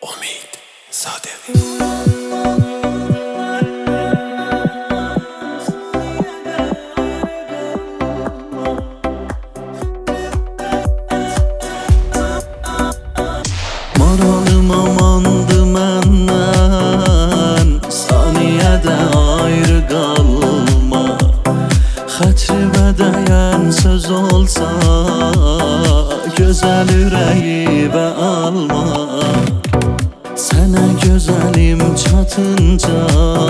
امید صادقی. Maralım amandı məndən, saniyədə ayrı qalma. Xətribə dəyən söz olsa, gözəl ürəyimə alma. Sənə gözəlim çatınca,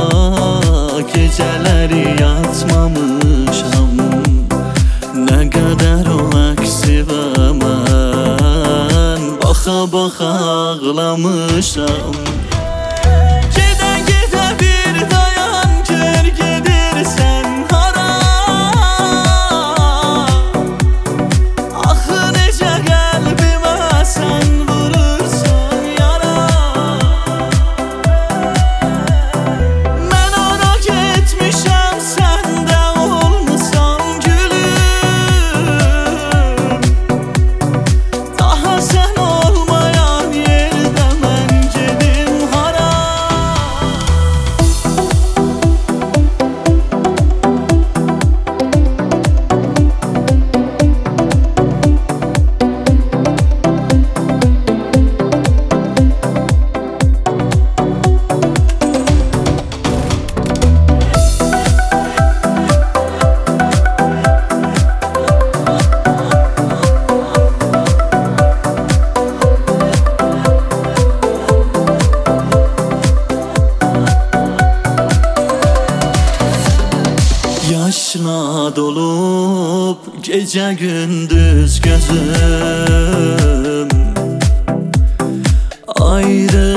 gecələri yatmamışam. Nə qədər o əksivə mən, baxa-baxa ağlamışam. Gedə-gedə bir dayan gör, gedirsən hara? Axı necə qəlbimə sən vurursan yara. Mən ora getmişəm, sən də olmusan gülüm. Daha sən olmayan yerdə mən gedim hara? Yaşla dolub gecə gündüz gözüm, ayrı